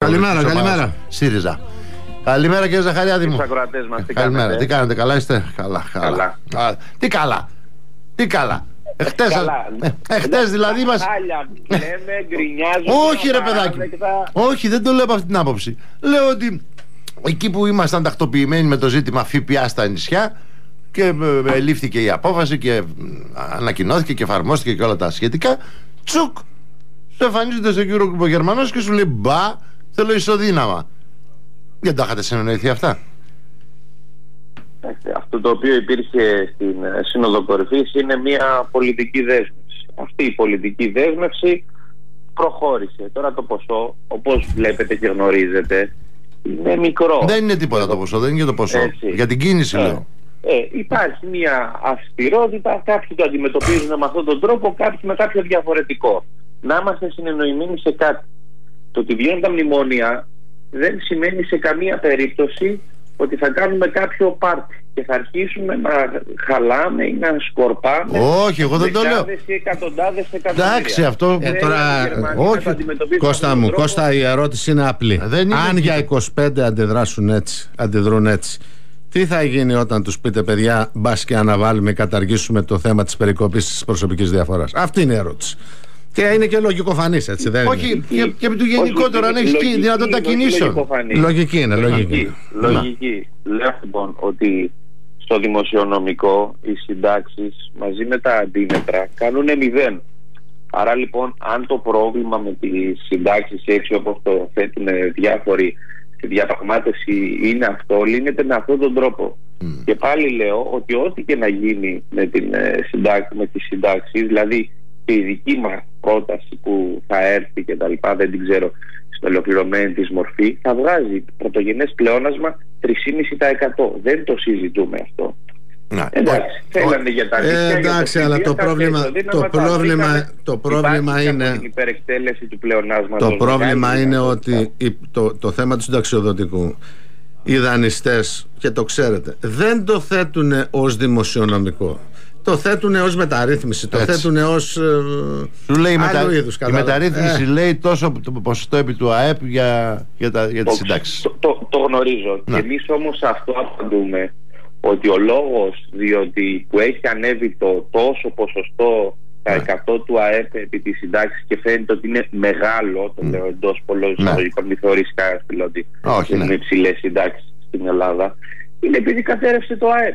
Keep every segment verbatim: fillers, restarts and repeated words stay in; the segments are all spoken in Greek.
Καλημέρα, καλημέρα. ΣΥΡΙΖΑ. Καλημέρα κύριε Ζαχαριάδη μου. Μας, τι καλημέρα, κάνετε. τι κάνετε, καλά είστε? Καλά, καλά. καλά. Α, τι καλά, τι καλά. Εχτες, καλά. ε, εχτες δηλαδή μας... Χάλια, λέμε, γκρινιάζουμε. Όχι ρε παιδάκι, όχι, δεν το λέω από αυτή την άποψη. Λέω ότι εκεί που ήμασταν τακτοποιημένοι με το ζήτημα ΦΠΑ στα νησιά και ε, λήφθηκε η απόφαση και ε, ανακοινώθηκε και εφαρμόστηκε και όλα τα σχετικά, τσουκ, σου εμφανίζεται στο κύριο Γερμανός και σου λέει μπα, θέλω ισοδύναμα. Δεν τα είχατε συνεννοηθεί αυτά? Αυτό το οποίο υπήρχε στην Σύνοδο Κορυφής είναι μια πολιτική δέσμευση. Αυτή η πολιτική δέσμευση προχώρησε. Τώρα το ποσό, όπως βλέπετε και γνωρίζετε, είναι μικρό. Δεν είναι τίποτα το ποσό, δεν είναι για το ποσό. Έτσι. Για την κίνηση ε, λέω. Ε, υπάρχει μια αυστηρότητα, κάποιοι το αντιμετωπίζουν με αυτόν τον τρόπο, κάποιοι με κάποιο διαφορετικό. Να είμαστε συνεννοημένοι σε κάτι. Το ότι βγαίνουν τα μνημόνια δεν σημαίνει σε καμία περίπτωση ότι θα κάνουμε κάποιο πάρτι και θα αρχίσουμε να χαλάμε ή να σκορπάμε. Όχι, εγώ δεν το λέω. Δεκάδες ή εκατοντάδες εκατομμύρια. Εντάξει, αυτό. Ε, τώρα, όχι. Κώστα μου, Κώστα, η ερώτηση είναι απλή. Δεν είναι Αν και... για είκοσι πέντε αντιδράσουν έτσι, αντιδρούν έτσι, τι θα γίνει όταν τους πείτε παιδιά, μπας και αναβάλουμε, καταργήσουμε το θέμα της περικοπής της προσωπικής διαφοράς? Αυτή είναι η ερώτηση. Και είναι και λογικοφανής, έτσι δεν όχι, είναι? και, και του γενικότερα αν έχει δυνατότητα κινήσεων. Λογική είναι, λογική. Λογική. λογική. Λέω λοιπόν ότι στο δημοσιονομικό οι συντάξεις μαζί με τα αντίμετρα κάνουν μηδέν. Άρα λοιπόν αν το πρόβλημα με τις συντάξεις έτσι όπως το θέτουν διάφοροι στη διαπραγμάτευση είναι αυτό, λύνεται με αυτόν τον τρόπο. Mm. Και πάλι λέω ότι ό,τι και να γίνει με, την, με τις συντάξεις, δηλαδή και η δική μας πρόταση που θα έρθει και τα λοιπά, δεν την ξέρω στην ολοκληρωμένη της μορφή, θα βγάζει πρωτογενές πλεόνασμα τρία κόμμα πέντε τοις εκατό. Δεν το συζητούμε αυτό. Να, εντάξει, θέλανε για τα νησιά, ε, εντάξει, για αλλά το πρόβλημα, το πρόβλημα, το πρόβλημα είναι την υπερεκτέλεση του πλεονάσματος. Το πρόβλημα είναι ότι η, το, το θέμα του συνταξιοδοτικού, οι δανειστές, και το ξέρετε, δεν το θέτουν ως δημοσιονομικό. Το θέτουν ως μεταρρύθμιση, το έτσι. θέτουν ως Σου λέει μετα... είδους. Η μεταρρύθμιση ε. λέει τόσο το ποσοστό επί του ΑΕΠ για, για, τα, για τις συντάξεις. Το, το, το γνωρίζω. Και εμείς όμως αυτό απαντούμε, ότι ο λόγος διότι που έχει ανέβει το τόσο ποσοστό τα εκατό του ΑΕΠ επί της συντάξης και φαίνεται ότι είναι μεγάλο, το λέω εντός πολλών εισαγωγικών, μη θεωρήσει κανένας πιλότη ότι είναι υψηλές συντάξεις στην Ελλάδα, είναι επειδή κατέρευσε το ΑΕΠ.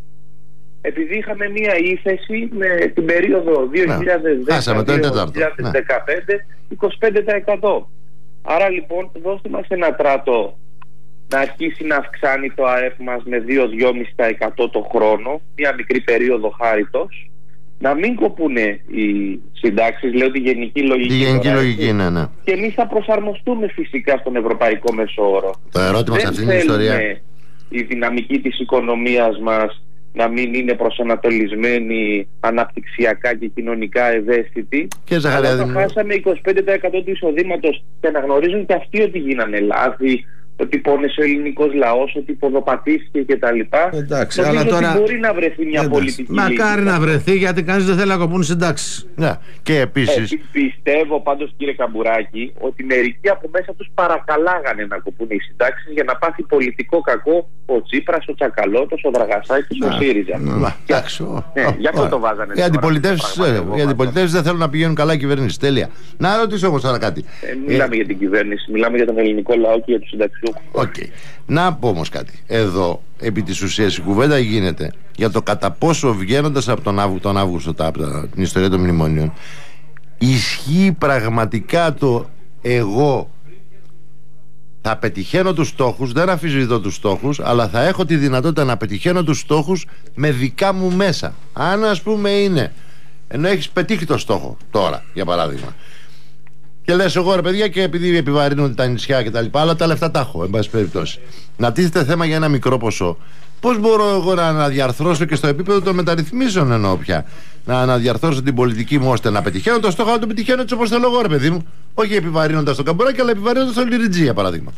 Επειδή είχαμε μία ύφεση με την περίοδο δύο χιλιάδες δέκα δύο χιλιάδες δεκαπέντε είκοσι πέντε τοις εκατό. Άρα λοιπόν δώστε μας ένα τράτο να αρχίσει να αυξάνει το ΑΕΠ μας με δύο με δύο κόμμα πέντε τοις εκατό το χρόνο, μία μικρή περίοδο χάριτος, να μην κοπούνε οι συντάξεις, λέω τη γενική λογική. Η γενική τώρα, λογική, ναι, ναι. Και εμείς θα προσαρμοστούμε φυσικά στον ευρωπαϊκό μέσο-όρο. Το ερώτημα σε αυτήν την ιστορία. Η δυναμική της οικονομίας μας να μην είναι προσανατολισμένη αναπτυξιακά και κοινωνικά ευαίσθητη. Και αλλά θα χάσαμε είκοσι πέντε τοις εκατό του εισοδήματος και αναγνωρίζουν και αυτοί ότι γίνανε λάθη, ότι πόνεσε ο ελληνικός λαός, ότι ποδοπατήθηκε κτλ. Εντάξει, νομίζω αλλά τώρα ότι μπορεί να βρεθεί μια εντάξει. πολιτική μακάρι λύση. Να βρεθεί, γιατί κανείς δεν θέλει να κοπούν συντάξεις. Ναι. Και επίσης ε, πιστεύω πάντως, κύριε Καμπουράκη, ότι μερικοί από μέσα τους παρακαλάγανε να κοπούν οι συντάξεις για να πάθει πολιτικό κακό ο Τσίπρας, ο Τσακαλώτος, ο Δραγασάκης, ο ΣΥΡΙΖΑ. Εντάξει. Γι' αυτό το βάζανε. Οι αντιπολιτεύσεις δεν θέλουν να πηγαίνουν καλά οι κυβερνήσεις. Τέλεια. Να ρωτήσω όμως τώρα κάτι. Μιλάμε για την κυβέρνηση, μιλάμε για τον ελληνικό λαό και για τους συνταξιούχους. Okay. Να πω όμως κάτι. Εδώ, επί της ουσίας, η κουβέντα γίνεται για το κατά πόσο βγαίνοντας από τον, Αύγου, τον Αύγουστο, από την ιστορία των μνημονίων, ισχύει πραγματικά το εγώ θα πετυχαίνω τους στόχους, δεν αμφισβητώ τους στόχους, αλλά θα έχω τη δυνατότητα να πετυχαίνω τους στόχους με δικά μου μέσα. Αν ας πούμε είναι, ενώ έχεις πετύχει το στόχο τώρα, για παράδειγμα, και λες εγώ ρε παιδιά, και επειδή επιβαρύνονται τα νησιά και τα λοιπά, αλλά τα λεφτά τα έχω, εν πάση περιπτώσει. Να τίθεται θέμα για ένα μικρό ποσό. Πώς μπορώ εγώ να αναδιαρθρώσω και στο επίπεδο των μεταρρυθμίσεων, εννοώ πια, να αναδιαρθρώσω την πολιτική μου ώστε να πετυχαίνω το στόχο, να το πετυχαίνω έτσι όπως θέλω εγώ, ρε παιδί μου. Όχι επιβαρύνοντας τον Καμπουράκη, αλλά επιβαρύνοντας τον Λιριτζή, για παράδειγμα.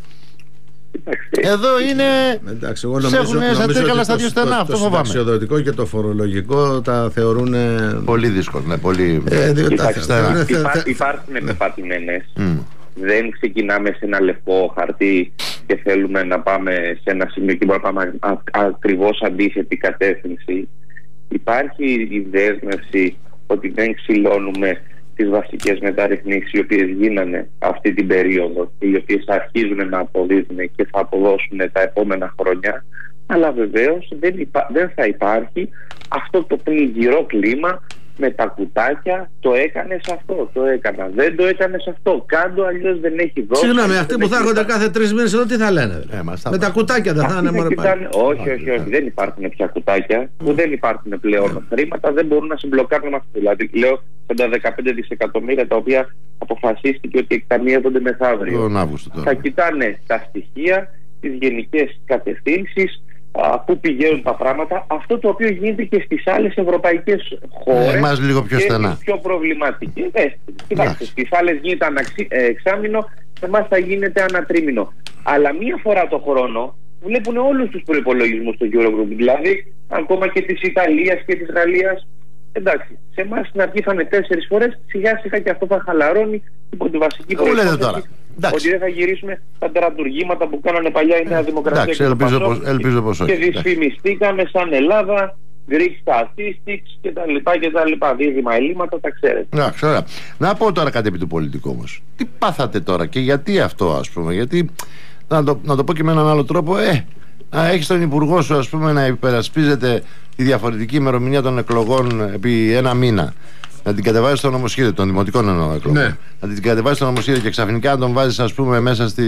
Εδώ είναι. Εντάξει, εγώ νομίζω, νομίζω στα τρίκαλα ότι στα δύο στενά, το, αυτό το φοβάμαι. Το συνταξιοδοτικό και το φορολογικό τα θεωρούν πολύ δύσκολο. Ναι, πολύ... ε, Κοιτάξτε, υπάρχουν πεπατημένες mm. Δεν ξεκινάμε σε ένα λευκό χαρτί και θέλουμε να πάμε σε ένα σημείο και μπορούμε να πάμε ακριβώς αντίθετη κατεύθυνση. Υπάρχει η δέσμευση ότι δεν ξυλώνουμε τις βασικές μεταρρυθμίσεις οι οποίες γίνανε αυτή την περίοδο και οι οποίες αρχίζουν να αποδίδουν και θα αποδώσουν τα επόμενα χρόνια, αλλά βεβαίως δεν, υπά... δεν θα υπάρχει αυτό το πνιγυρό κλίμα με τα κουτάκια, το έκανες αυτό, το έκανα, δεν το έκανες αυτό, κάντο, αλλιώς δεν έχει δώσει. Συγγνώμη, αυτοί που θα έρχονται κάθε τρεις μήνες εδώ τι θα λένε? Ε, με τα, τα κουτάκια δεν θα είναι μόνο πάλι? Όχι, όχι, όχι, δεν υπάρχουν πια κουτάκια, που δεν υπάρχουν πλέον χρήματα, δεν μπορούν να συμπλοκάρουν αυτό. Δηλαδή, λέω τα δεκαπέντε δισεκατομμύρια τα οποία αποφασίστηκε ότι εκταμείευονται μεθαύριο. Θα κοιτάνε τα στοιχεία, τις γενικές κατευθύνσεις, πού πηγαίνουν τα πράγματα, αυτό το οποίο γίνεται και στις άλλες ευρωπαϊκές χώρες. Εμάς λίγο πιο στενά. Και πιο προβληματική. Ε, κοιτάξτε, στις άλλες γίνεται αναξι... ε, εξάμηνο, σε εμάς θα γίνεται ανατρίμηνο. Αλλά μία φορά το χρόνο βλέπουν όλους τους προϋπολογισμούς του Eurogroup. Δηλαδή, ακόμα και της Ιταλίας και της Γαλλίας. Εντάξει, σε εμάς στην αρχή θα είναι τέσσερις φορές, σιγά σιγά και αυτό θα χαλαρώνει υπό τη βασική προϋπόθεση ότι δεν θα γυρίσουμε τα τερατουργήματα που κάνανε παλιά η Νέα Δημοκρατία. Εντάξει, και, ελπίζω πως, ελπίζω πως όχι. Και δυσφημιστήκαμε σαν Ελλάδα, Greek Statistics και τα λοιπά και τα λοιπά. Δίδυμα ελλείμματα, τα ξέρετε. Εντάξει, ωραία. Να πω τώρα κάτι επί του πολιτικού όμως. Τι πάθατε τώρα και γιατί αυτό, ας πούμε? Γιατί, να το, να το πω και με έναν άλλο τρόπο, ε, να έχεις τον υπουργό σου, ας πούμε, να υπερασπίζεται τη διαφορετική ημερομηνία των εκλογών επί ένα μήνα, να την κατεβάζει στο νομοσχέδιο των δημοτικών εννοώ εκλογών, ναι. Να την κατεβάζει στο νομοσχέδιο και ξαφνικά να τον βάζει, ας πούμε, μέσα στη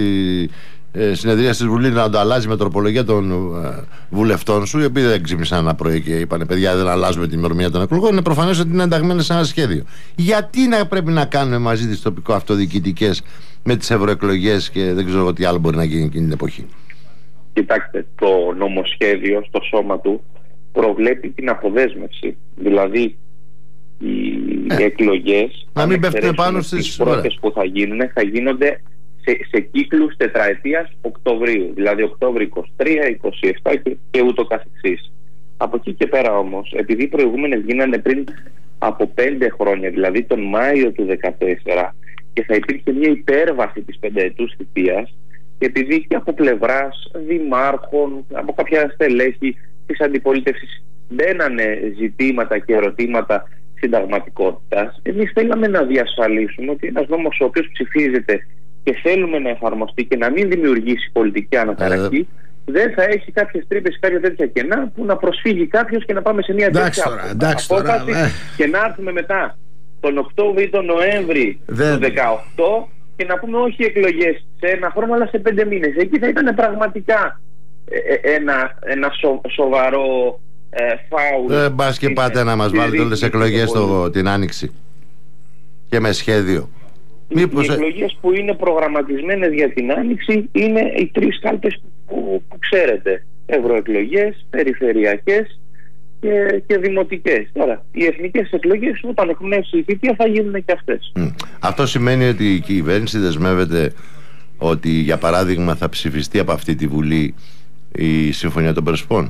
ε, συνεδρία της Βουλής, να το αλλάζει με τροπολογία των ε, βουλευτών σου, οι οποίοι δεν ξύπνησαν ένα πρωί και είπαν παιδιά δεν αλλάζουμε την ημερομηνία των εκλογών. Είναι προφανές ότι είναι ενταγμένες σε ένα σχέδιο. Γιατί να πρέπει να κάνουμε μαζί τις τοπικο-αυτοδιοικητικές με τις ευρωεκλογές και δεν ξέρω τι άλλο μπορεί να γίνει εκείνη την εποχή? Κοιτάξτε, το νομοσχέδιο στο σώμα του προβλέπει την αποδέσμευση. Δηλαδή οι ε, εκλογές, να μην πέφτουν πάνω στις τις πρώτες που θα γίνουν, θα γίνονται σε, σε κύκλους τετραετίας Οκτωβρίου. Δηλαδή Οκτώβριο είκοσι τρία, είκοσι επτά και, και ούτω καθεξής. Από εκεί και πέρα όμως, επειδή οι προηγούμενες γίνανε πριν από πέντε χρόνια, δηλαδή τον Μάιο του δύο χιλιάδες δεκατέσσερα, και θα υπήρχε μια υπέρβαση της πενταετούς θητείας, και επειδή και από πλευράς δημάρχων, από κάποια στελέχη της αντιπολίτευσης μπαίνανε ζητήματα και ερωτήματα συνταγματικότητας, εμείς θέλαμε να διασφαλίσουμε ότι ένας νόμος ο οποίος ψηφίζεται και θέλουμε να εφαρμοστεί και να μην δημιουργήσει πολιτική αναταραχή, ε, δεν θα έχει κάποιες τρύπες ή κάποια τέτοια κενά που να προσφύγει κάποιος και να πάμε σε μια τέτοια απόφαση ε. και να έρθουμε μετά τον Οκτώβριο ή τον Νοέμβρη δεν... του δεκαοκτώ και να πούμε όχι εκλογές σε ένα χρόνο αλλά σε πέντε μήνες. Εκεί θα ήταν πραγματικά ε, ένα, ένα σο, σοβαρό ε, φάουλ. Δεν πας και πάτε να μας βάλετε όλες τις εκλογές το, την Άνοιξη και με σχέδιο. Οι, Μήπως... οι εκλογές που είναι προγραμματισμένες για την Άνοιξη είναι οι τρεις κάλπες που, που ξέρετε. Ευρωεκλογές, περιφερειακές και, και δημοτικές. Τώρα, οι εθνικές εκλογές όταν εκπνεύσει η θητεία θα γίνουν και αυτές. Mm. Αυτό σημαίνει ότι η κυβέρνηση δεσμεύεται ότι για παράδειγμα θα ψηφιστεί από αυτή τη Βουλή η Συμφωνία των Πρεσπών?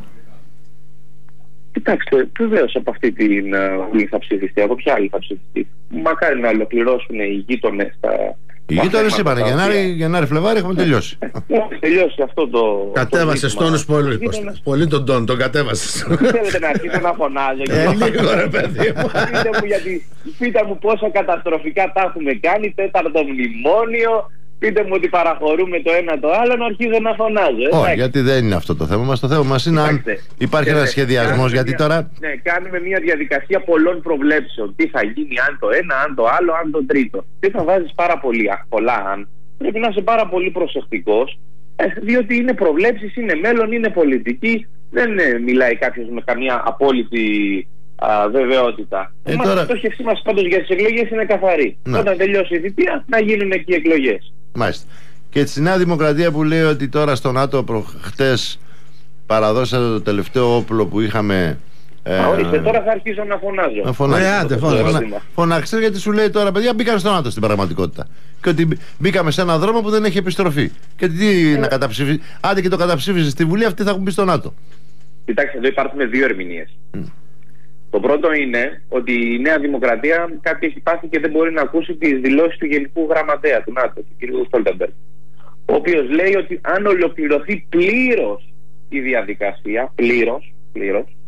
Κοιτάξτε, βεβαίως από αυτή τη Βουλή θα ψηφιστεί. Από ποια άλλη θα ψηφιστεί? Μακάρι να ολοκληρώσουν οι γείτονες τα. Οι γείτονες είπανε Γενάρη, Γενάρη, Φλεβάρη έχουμε τελειώσει. Έχει τελειώσει αυτό το. Κατέβασε τόνους πολύ. Πολύ τον τόνο, τον κατέβασε. Θέλετε να αρχίσω να φωνάζω? Ε, λίγο ρε παιδί μου. Πείτε μου πόσο καταστροφικά τα έχουμε κάνει. Τέταρτο μνημόνιο. Πείτε μου ότι παραχωρούμε το ένα το άλλο, να αρχίζω να φωνάζω. Ε, Όχι, γιατί δεν είναι αυτό το θέμα μας. Το θέμα μας είναι αν υπάρχει ένας σχεδιασμός. Γιατί μια, τώρα. Ναι, κάνουμε μια διαδικασία πολλών προβλέψεων. Τι θα γίνει, αν το ένα, αν το άλλο, αν το τρίτο. Και θα βάζεις πάρα πολύ, πολλά αν. Πρέπει να είσαι πάρα πολύ προσεκτικός, διότι είναι προβλέψεις, είναι μέλλον, είναι πολιτική. Δεν ε, μιλάει κάποιος με καμία απόλυτη α, βεβαιότητα. Ε, Εμάς τώρα... η στόχευσή μας πάντως για τις εκλογές είναι καθαρή. Ναι. Όταν τελειώσει η θητεία, να γίνουν και οι εκλογές. Μάλιστα. Και στη Νέα Δημοκρατία που λέει ότι τώρα στο ΝΑΤΟ προχτές παραδώσατε το τελευταίο όπλο που είχαμε. Ε, Α, ορίστε, τώρα θα αρχίσω να φωνάζω. Να φωνάξετε. Φωνα... Φωνάξτε, γιατί σου λέει τώρα, παιδιά, μπήκαμε στο ΝΑΤΟ στην πραγματικότητα. Και ότι μπήκαμε σε έναν δρόμο που δεν έχει επιστροφή. Και τι ε... να καταψηφίσει. Άντε και το καταψήφισε στη Βουλή, αυτοί θα έχουν μπει στο ΝΑΤΟ. Κοιτάξτε, εδώ υπάρχουν δύο ερμηνείες. Mm. Το πρώτο είναι ότι η Νέα Δημοκρατία κάτι έχει πάθει και δεν μπορεί να ακούσει τις δηλώσεις του Γενικού Γραμματέα του ΝΑΤΟ, του κ. Στόλτεμπεργκ, ο οποίος λέει ότι αν ολοκληρωθεί πλήρως η διαδικασία, πλήρως, πλήρως,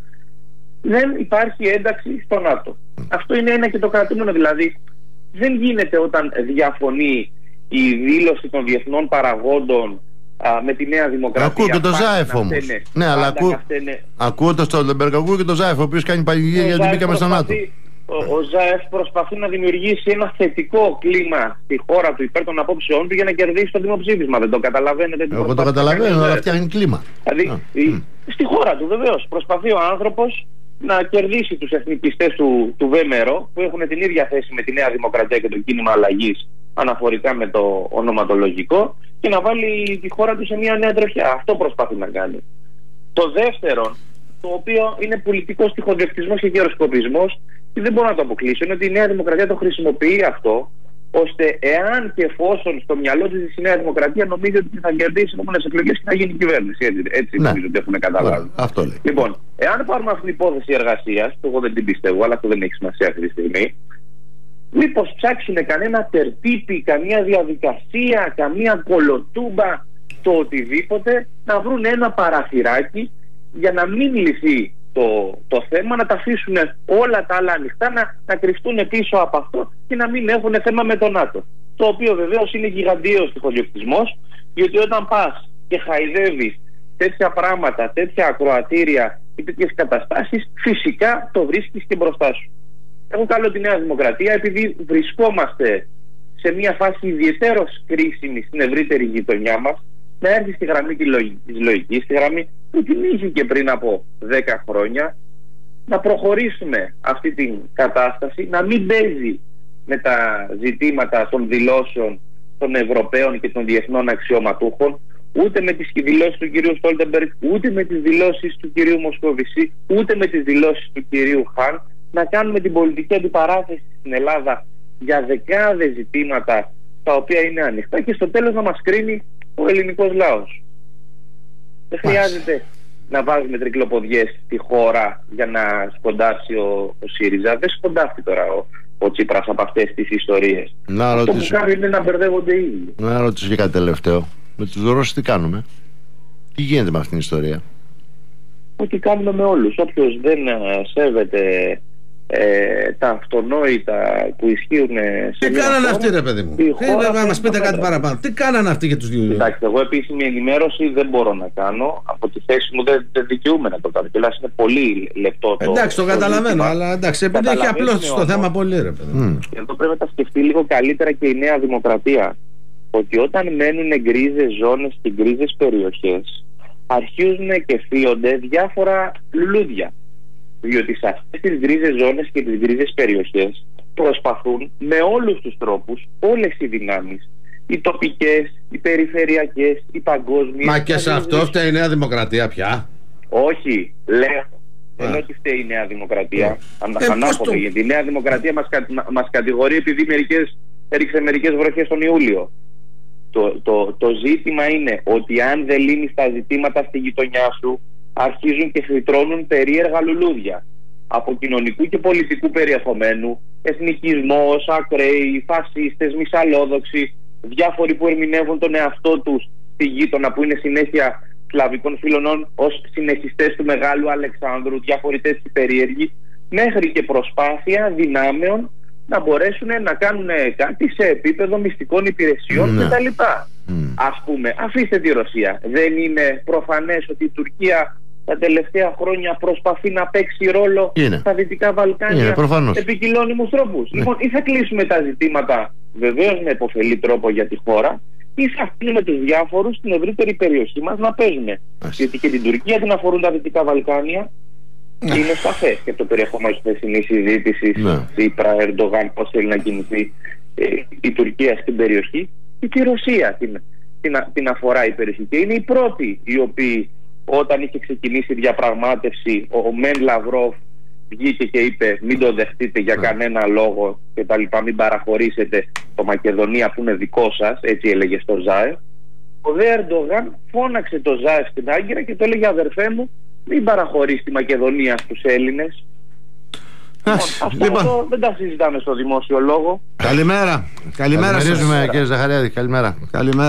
δεν υπάρχει ένταξη στο ΝΑΤΟ. Αυτό είναι ένα και το κρατούμενο, δηλαδή δεν γίνεται όταν διαφωνεί η δήλωση των διεθνών παραγόντων α, με τη Νέα Δημοκρατία. Ακούω και το Ζάεφ όμως. Ναι, αλλά ακούω, ακούω το Στόλτεμπεργκ, ακούω και το Ζάεφ, ο οποίος κάνει πανηγύρια γιατί μπήκαμε στο ΝΑΤΟ. Ο, ο Ζάεφ προσπαθεί να δημιουργήσει ένα θετικό κλίμα στη χώρα του υπέρ των απόψεών του για να κερδίσει το δημοψήφισμα. Δεν το καταλαβαίνετε? Εγώ το καταλαβαίνω, αλλά φτιάχνει κλίμα. Δηλαδή, ah. η, στη χώρα του βεβαίως προσπαθεί ο άνθρωπος να κερδίσει τους εθνικιστές του, του ΒΜΡΟ, που έχουν την ίδια θέση με τη Νέα Δημοκρατία και το κίνημα αλλαγής αναφορικά με το ονοματολογικό, και να βάλει τη χώρα του σε μια νέα τροχιά. Αυτό προσπαθεί να κάνει. Το δεύτερο, το οποίο είναι πολιτικός τυχοδιοκτισμός και γεροσκοπισμός, και δεν μπορώ να το αποκλείσω, είναι ότι η Νέα Δημοκρατία το χρησιμοποιεί αυτό, ώστε εάν και εφόσον στο μυαλό της η Νέα Δημοκρατία νομίζει ότι θα κερδίσει τις επόμενες εκλογές και θα γίνει κυβέρνηση. Έτσι, έτσι ναι. νομίζω ότι έχουν καταλάβει. Αυτό λέει. Λοιπόν, εάν πάρουμε αυτή την υπόθεση εργασίας, το εγώ δεν την πιστεύω, αλλά αυτό δεν έχει σημασία αυτή τη στιγμή, μήπως ψάξουν κανένα τερτύπι, καμία διαδικασία, καμία κολοτούμπα, το οτιδήποτε, να βρουν ένα παραθυράκι για να μην λυθεί το, το θέμα, να τα αφήσουν όλα τα άλλα ανοιχτά, να, να κρυφτούν πίσω από αυτό και να μην έχουν θέμα με τον ΝΑΤΟ. Το οποίο βεβαίως είναι γιγαντίος τυχοδιοκτισμός, γιατί όταν πας και χαϊδεύεις τέτοια πράγματα, τέτοια ακροατήρια και τέτοιες καταστάσεις, φυσικά το βρίσκεις και μπροστά σου. Εγώ καλώ τη Νέα Δημοκρατία, επειδή βρισκόμαστε σε μια φάση ιδιαιτέρως κρίσιμη στην ευρύτερη γειτονιά μας, να έρθει στη γραμμή της λογικής, στη γραμμή που την είχε και πριν από δέκα χρόνια, να προχωρήσουμε αυτή την κατάσταση, να μην παίζει με τα ζητήματα των δηλώσεων των Ευρωπαίων και των διεθνών αξιωματούχων, ούτε με τις δηλώσεις του κυρίου Στόλτεμπεργκ, ούτε με τις δηλώσεις του κυρίου Μοσκοβισή, ούτε με τις δηλώσεις του κυρίου Χαν, να κάνουμε την πολιτική αντιπαράθεση στην Ελλάδα για δεκάδες ζητήματα τα οποία είναι ανοιχτά και στο τέλος να μας κρίνει ο ελληνικός λαός. Δεν χρειάζεται να βάζουμε τρικλοποδιές στη χώρα για να σκοντάσει ο, ο ΣΥΡΙΖΑ. Δεν σκοντάφτει τώρα ο, ο Τσίπρας από αυτές τις ιστορίες. Να Αυτό ρωτήσω... που κάνει είναι να μπερδεύονται οι ίδιοι. Να ρωτήσω και κάτι τελευταίο. Με τους Ρώσους τι κάνουμε? Τι γίνεται με αυτήν την ιστορία? Ό,τι κάνουμε με όλους. Όποιος δεν σέβεται Ε, τα αυτονόητα που ισχύουν σε. Τι κάνανε αυτοί, ρε παιδί μου? Τι να μας πείτε κάτι παραπάνω. Τι κάνανε αυτοί για τους δύο? Εντάξει, εγώ επίσημη ενημέρωση δεν μπορώ να κάνω. Από τη θέση μου δεν, δεν δικαιούμαι να το κάνω. Και είναι πολύ λεπτό το. Εντάξει, το, το καταλαβαίνω, ζήτημα. Αλλά εντάξει, επειδή έχει απλώσει το θέμα πολύ, ρε παιδί μου. Και εδώ πρέπει να τα σκεφτεί λίγο καλύτερα και η Νέα Δημοκρατία. Ότι όταν μένουν γκρίζες ζώνες και γκρίζες περιοχές, αρχίζουν και φύονται διάφορα λουλούδια. Διότι σε αυτές τις γκρίζες ζώνες και τις γκρίζες περιοχές προσπαθούν με όλους τους τρόπους όλες οι δυνάμεις, οι τοπικές, οι περιφερειακές, οι παγκόσμιες. Μα και σε αυτό φταίει η Νέα Δημοκρατία πια? Όχι, λέω ενώ ότι φταίει η Νέα Δημοκρατία. Ε, Ανάποδα, το... γιατί η Νέα Δημοκρατία μας, κα... μας κατηγορεί επειδή μερικές, έριξε μερικές βροχές τον Ιούλιο. Το, το, το ζήτημα είναι ότι αν δεν λύνεις τα ζητήματα στη γειτονιά σου, αρχίζουν και φυτρώνουν περίεργα λουλούδια από κοινωνικού και πολιτικού περιεχομένου, εθνικισμός, ακραίοι, φασίστες, μυσαλλόδοξοι, διάφοροι που ερμηνεύουν τον εαυτό τους στη γείτονα που είναι συνέχεια σλαβικών φιλωνών ως συνεχιστές του Μεγάλου Αλεξάνδρου, διάφοροι τέτοιοι περίεργοι, μέχρι και προσπάθεια δυνάμεων να μπορέσουν να κάνουν κάτι σε επίπεδο μυστικών υπηρεσιών mm. κτλ. Mm. Ας πούμε, αφήστε τη Ρωσία. Δεν είναι προφανές ότι η Τουρκία τα τελευταία χρόνια προσπαθεί να παίξει ρόλο είναι. στα Δυτικά Βαλκάνια με επικοινώνιμους τρόπους? Ναι. Λοιπόν, ή θα κλείσουμε τα ζητήματα βεβαίως με υποφελή τρόπο για τη χώρα, ή θα αφήνουμε τους διάφορους στην ευρύτερη περιοχή μας να παίζουμε. Γιατί και την Τουρκία την αφορούν τα Δυτικά Βαλκάνια. Ναι. Είναι σαφές και το περιεχόμενο της χθεσινής συζήτησης Τσίπρα, Ερντογάν, πώς θέλει να κινηθεί ε, η Τουρκία στην περιοχή, και η Ρωσία την, την, την αφορά η περιοχή. Και είναι οι πρώτοι οι οποίοι, όταν είχε ξεκινήσει η διαπραγμάτευση, ο Μεν Λαυρόφ βγήκε και είπε μην το δεχτείτε για κανένα λόγο και τα λοιπά, μην παραχωρήσετε το Μακεδονία που είναι δικό σας, έτσι έλεγε στο Ζάεφ. Ο δε Ερντογάν φώναξε το Ζάεφ στην Άγκυρα και το έλεγε αδερφέ μου, μην παραχωρείς τη Μακεδονία στους Έλληνες. Αυτά λοιπόν. Εδώ δεν τα συζητάμε στο δημόσιο λόγο. Καλημέρα. Καλημέρα σας. Καλημέρα κύριε Ζαχαριάδη. Καλημέρα. Καλημέρα.